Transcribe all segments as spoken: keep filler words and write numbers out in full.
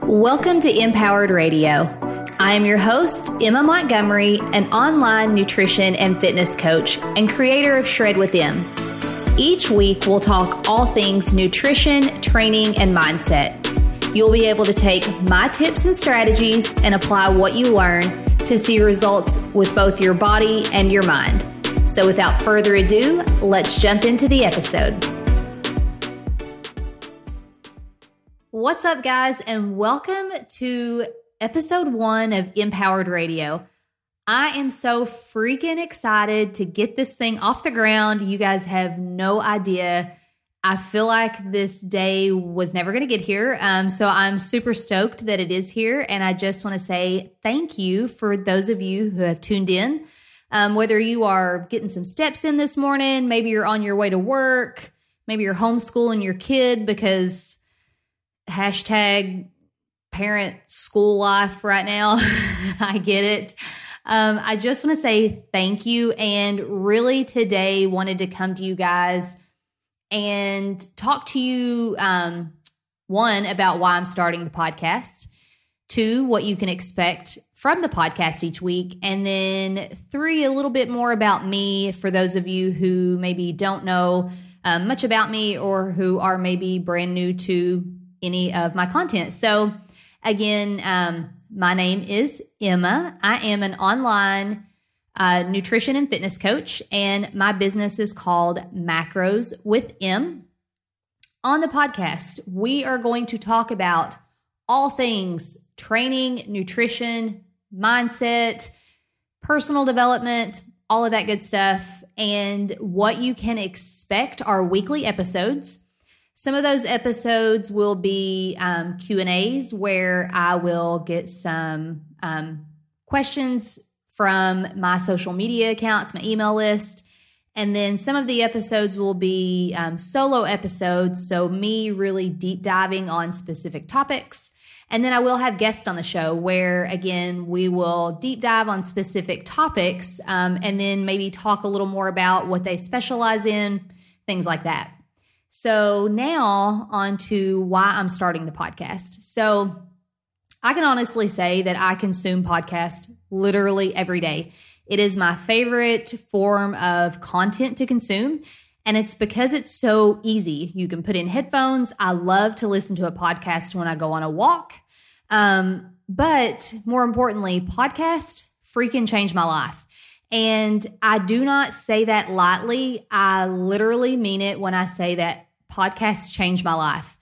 Welcome to Empowered Radio. I am your host, Emma Montgomery, an online nutrition and fitness coach and creator of Shred with Em. Each week, we'll talk all things nutrition, training, and mindset. You'll be able to take my tips and strategies and apply what you learn to see results with both your body and your mind. So without further ado, let's jump into the episode. What's up, guys, and welcome to episode one of Empowered Radio. I am so freaking excited to get this thing off the ground. You guys have no idea. I feel like this day was never going to get here. Um, so I'm super stoked that it is here. And I just want to say thank you for those of you who have tuned in. Um, whether you are getting some steps in this morning, maybe you're on your way to work, maybe you're homeschooling your kid because hashtag parent school life right now. I get it. Um, I just want to say thank you. And really today wanted to come to you guys and talk to you, um, one, about why I'm starting the podcast, two, what you can expect from the podcast each week, and then three, a little bit more about me for those of you who maybe don't know um, much about me or who are maybe brand new to any of my content. So again, um, my name is Emma. I am an online uh, nutrition and fitness coach, and my business is called Macros with Em. On the podcast, we are going to talk about all things training, nutrition, mindset, personal development, all of that good stuff, and what you can expect are weekly episodes. Some of those episodes will be um, Q and A's where I will get some um, questions from my social media accounts, my email list. And then some of the episodes will be um, solo episodes, so me really deep diving on specific topics. And then I will have guests on the show where, again, we will deep dive on specific topics um, and then maybe talk a little more about what they specialize in, things like that. So now on to why I'm starting the podcast. So I can honestly say that I consume podcasts literally every day. It is my favorite form of content to consume, and it's because it's so easy. You can put in headphones. I love to listen to a podcast when I go on a walk. Um, but more importantly, podcast freaking changed my life. And I do not say that lightly. I literally mean it when I say that podcasts changed my life.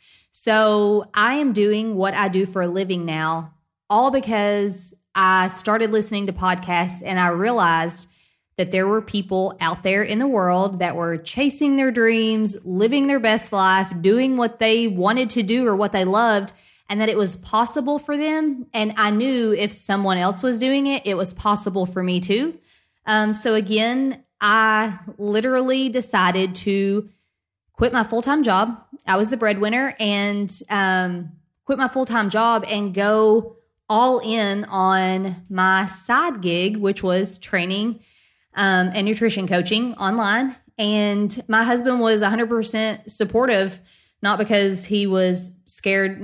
So I am doing what I do for a living now, all because I started listening to podcasts and I realized that there were people out there in the world that were chasing their dreams, living their best life, doing what they wanted to do or what they loved, and that it was possible for them. And I knew if someone else was doing it, it was possible for me too. Um, so again, I literally decided to quit my full-time job. I was the breadwinner and um, quit my full-time job and go all in on my side gig, which was training um, and nutrition coaching online. And my husband was one hundred percent supportive, not because he was scared,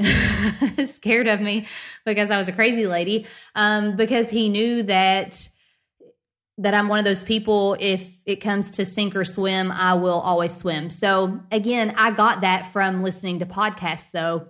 scared of me because I was a crazy lady, um, because he knew that that I'm one of those people, if it comes to sink or swim, I will always swim. So again, I got that from listening to podcasts though.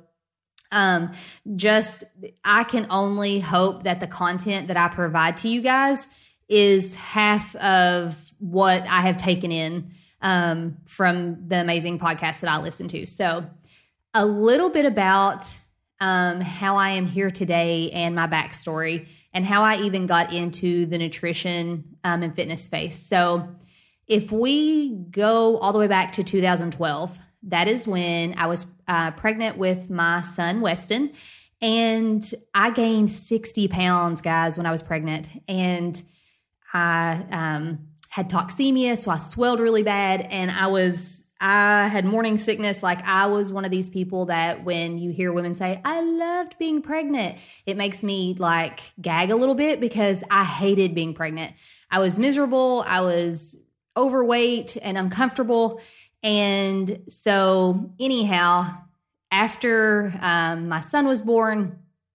Um, just, I can only hope that the content that I provide to you guys is half of what I have taken in um, from the amazing podcasts that I listen to. So a little bit about um, how I am here today and my backstory, and how I even got into the nutrition um, and fitness space. So if we go all the way back to two thousand twelve, that is when I was uh, pregnant with my son, Weston, and I gained sixty pounds, guys, when I was pregnant. And I um, had toxemia, so I swelled really bad, and I was I had morning sickness. Like, I was one of these people that when you hear women say, I loved being pregnant, it makes me like gag a little bit because I hated being pregnant. I was miserable. I was overweight and uncomfortable. And so anyhow, after um, my son was born,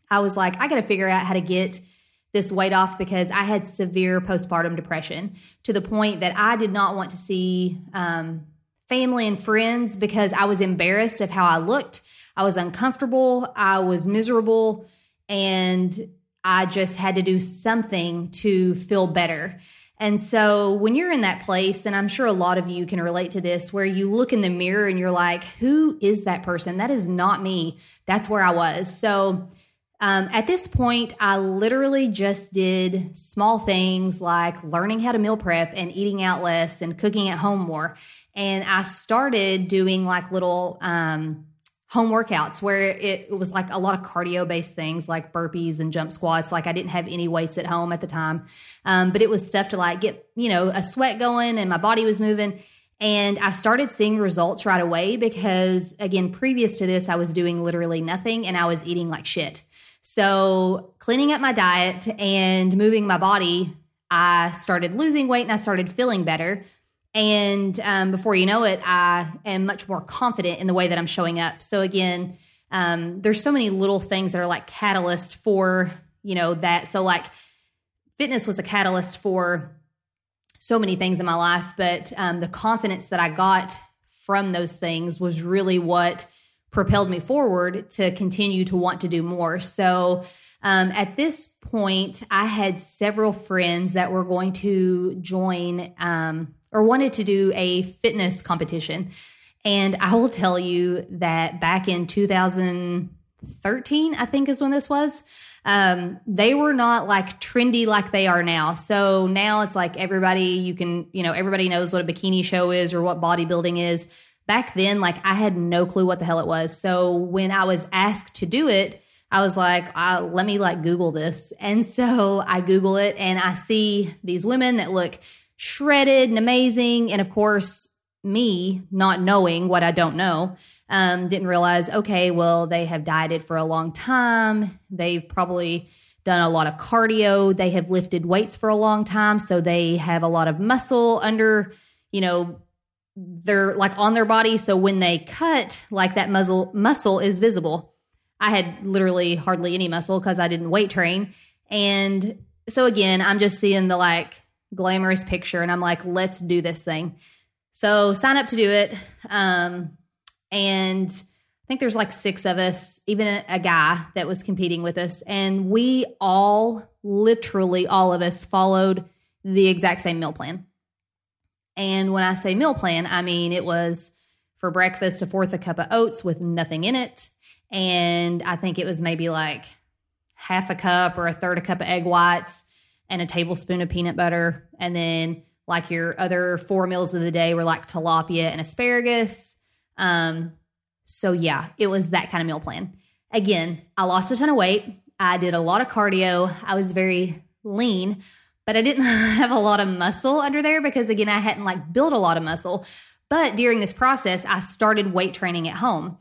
I was like, I got to figure out how to get this weight off because I had severe postpartum depression to the point that I did not want to see um, family and friends because I was embarrassed of how I looked. I was uncomfortable. I was miserable. And I just had to do something to feel better. And so when you're in that place, and I'm sure a lot of you can relate to this, where you look in the mirror and you're like, who is that person? That is not me. That's where I was. So um, at this point, I literally just did small things like learning how to meal prep and eating out less and cooking at home more. And I started doing like little um, home workouts where it, it was like a lot of cardio based things like burpees and jump squats. Like I didn't have any weights at home at the time. Um, but it was stuff to like get, you know, a sweat going and my body was moving. And I started seeing results right away because again, previous to this, I was doing literally nothing and I was eating like shit. So cleaning up my diet and moving my body, I started losing weight and I started feeling better. And um, before you know it, I am much more confident in the way that I'm showing up. So again, um, there's so many little things that are like catalyst for, you know, that. So like fitness was a catalyst for so many things in my life, but um, the confidence that I got from those things was really what propelled me forward to continue to want to do more. So um, at this point, I had several friends that were going to join um, or wanted to do a fitness competition. And I will tell you that back in two thousand thirteen, I think is when this was, um, they were not like trendy like they are now. So now it's like everybody, you can, you know, everybody knows what a bikini show is or what bodybuilding is. Back then, like I had no clue what the hell it was. So when I was asked to do it, I was like, uh, let me like Google this. And so I Google it and I see these women that look shredded and amazing. And of course, me not knowing what I don't know, um, didn't realize, okay, well, they have dieted for a long time. They've probably done a lot of cardio. They have lifted weights for a long time. So they have a lot of muscle under, you know, they're like on their body. So when they cut, like that muscle muscle is visible. I had literally hardly any muscle because I didn't weight train. And so again, I'm just seeing the like glamorous picture and I'm like, let's do this thing. So sign up to do it. Um, and I think there's like six of us, even a, a guy that was competing with us. And we all, literally all of us followed the exact same meal plan. And when I say meal plan, I mean, it was for breakfast, a fourth a cup of oats with nothing in it. And I think it was maybe like half a cup or a third a cup of egg whites and a tablespoon of peanut butter. And then like your other four meals of the day were like tilapia and asparagus. Um, so yeah, it was that kind of meal plan. Again, I lost a ton of weight. I did a lot of cardio. I was very lean, but I didn't have a lot of muscle under there because again, I hadn't like built a lot of muscle. But during this process, I started weight training at home.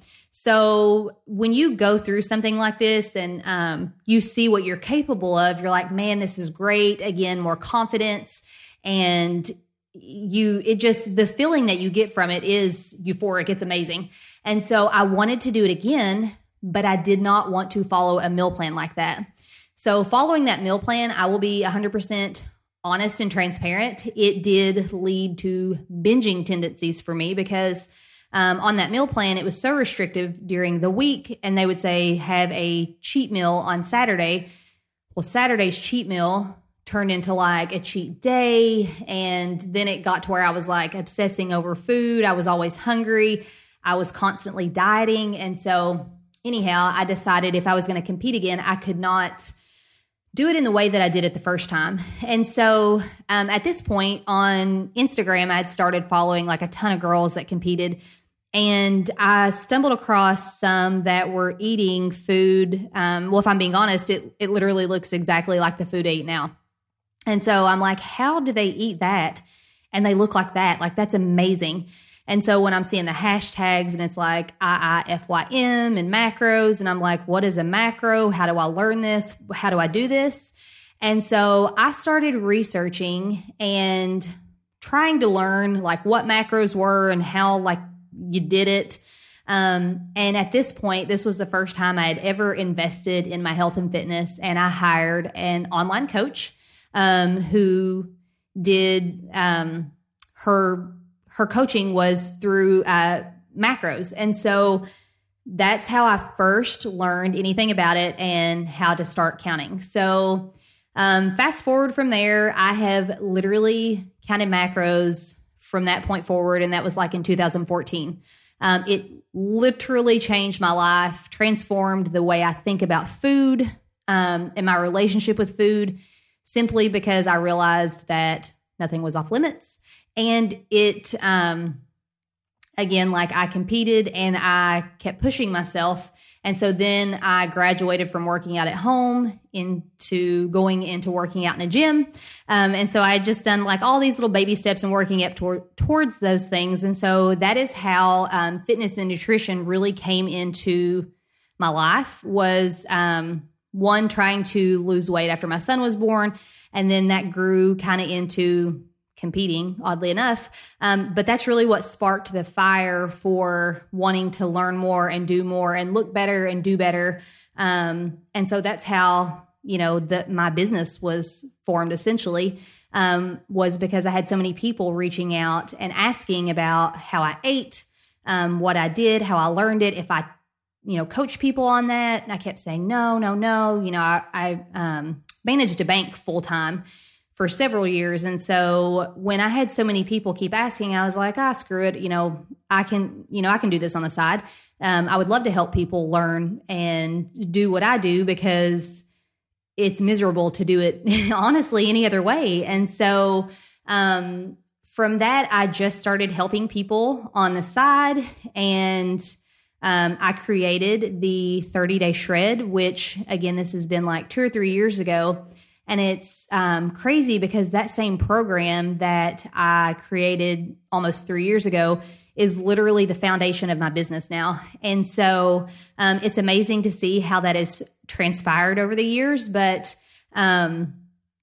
So when you go through something like this and um, you see what you're capable of, you're like, man, this is great. Again, more confidence. And you, it just, the feeling that you get from it is euphoric. It's amazing. And so I wanted to do it again, but I did not want to follow a meal plan like that. So following that meal plan, I will be one hundred percent honest and transparent. It did lead to binging tendencies for me because um, on that meal plan, it was so restrictive during the week. And they would say, have a cheat meal on Saturday. Well, Saturday's cheat meal turned into like a cheat day. And then it got to where I was like obsessing over food. I was always hungry. I was constantly dieting. And so anyhow, I decided if I was going to compete again, I could not do it in the way that I did it the first time. And so um, at this point on Instagram, I had started following like a ton of girls that competed. And I stumbled across some that were eating food. Um, well, if I'm being honest, it, it literally looks exactly like the food I eat now. And so I'm like, how do they eat that? And they look like that. Like, that's amazing. And so when I'm seeing the hashtags and it's like I I F Y M and macros, and I'm like, what is a macro? How do I learn this? How do I do this? And so I started researching and trying to learn like what macros were and how like you did it. Um, and at this point, this was the first time I had ever invested in my health and fitness. And I hired an online coach um, who did um, her her coaching was through uh, macros. And so that's how I first learned anything about it and how to start counting. So um, fast forward from there, I have literally counted macros from that point forward. And that was like in two thousand fourteen. Um, it literally changed my life, transformed the way I think about food um, and my relationship with food, simply because I realized that nothing was off limits. And it, um, again, like I competed and I kept pushing myself. And so then I graduated from working out at home into going into working out in a gym. Um, and so I had just done like all these little baby steps and working up toward, towards those things. And so that is how um, fitness and nutrition really came into my life, was um, one, trying to lose weight after my son was born. And then that grew kind of into competing, oddly enough. Um, but that's really what sparked the fire for wanting to learn more and do more and look better and do better. Um, and so that's how, you know, the, my business was formed essentially, um, was because I had so many people reaching out and asking about how I ate, um, what I did, how I learned it, if I, you know, coach people on that. And I kept saying, no, no, no. You know, I, I um, managed a bank full time for several years. And so when I had so many people keep asking, I was like, ah, screw it. You know, I can, you know, I can do this on the side. Um, I would love to help people learn and do what I do, because it's miserable to do it honestly any other way. And so um, from that, I just started helping people on the side, and um, I created the thirty day shred, which again, this has been like two or three years ago. And it's um, crazy because that same program that I created almost three years ago is literally the foundation of my business now. And so um, it's amazing to see how that has transpired over the years. But um,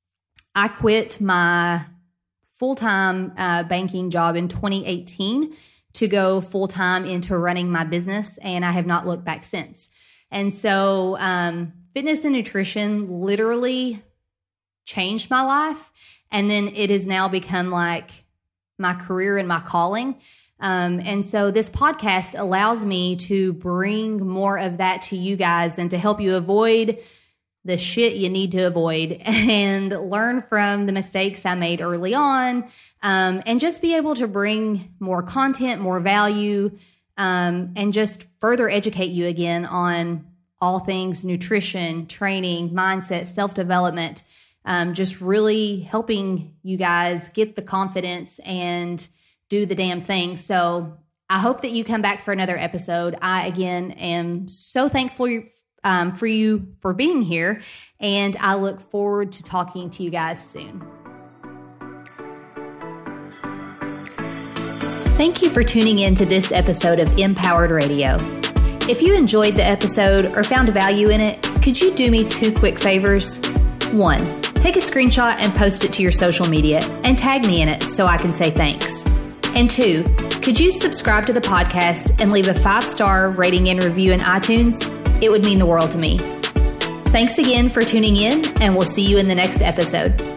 I quit my full-time uh, banking job in twenty eighteen to go full-time into running my business, and I have not looked back since. And so um, fitness and nutrition literally changed my life. And then it has now become like my career and my calling. Um, and so this podcast allows me to bring more of that to you guys and to help you avoid the shit you need to avoid and learn from the mistakes I made early on, um, and just be able to bring more content, more value, um, and just further educate you again on all things nutrition, training, mindset, self-development. Um, just really helping you guys get the confidence and do the damn thing. So I hope that you come back for another episode. I, again, am so thankful um, for you for being here, and I look forward to talking to you guys soon. Thank you for tuning in to this episode of Empowered Radio. If you enjoyed the episode or found value in it, could you do me two quick favors? One, take a screenshot and post it to your social media and tag me in it so I can say thanks. And two, could you subscribe to the podcast and leave a five-star rating and review in iTunes? It would mean the world to me. Thanks again for tuning in, and we'll see you in the next episode.